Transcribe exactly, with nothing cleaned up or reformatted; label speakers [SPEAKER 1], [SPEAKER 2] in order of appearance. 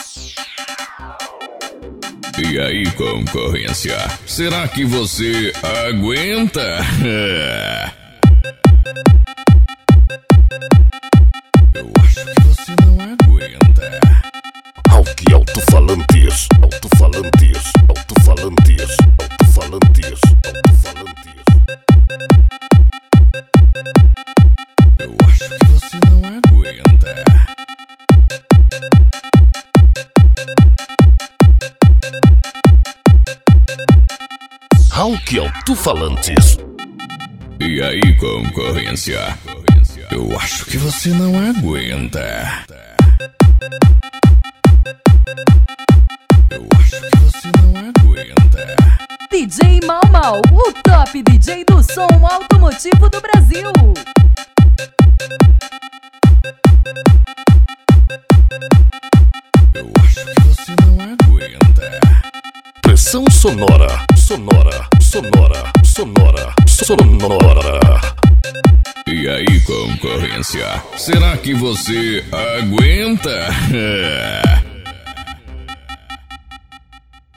[SPEAKER 1] E aí, concorrência, será que você aguenta? Eu acho que você não aguenta.
[SPEAKER 2] Alque alto-falantes, alto-falantes, alto-falantes, alto-falantes, alto-falantes.
[SPEAKER 1] Eu acho que você não aguenta.
[SPEAKER 2] Alque alto-falantes.
[SPEAKER 1] E aí, concorrência, eu acho que você não aguenta. Eu acho que você não aguenta.
[SPEAKER 3] D J Mau Mau, o top D J do som automotivo do Brasil.
[SPEAKER 1] Eu acho que você não aguenta.
[SPEAKER 2] Pressão sonora, sonora, sonora, sonora, sonora.
[SPEAKER 1] E aí, concorrência, será que você aguenta?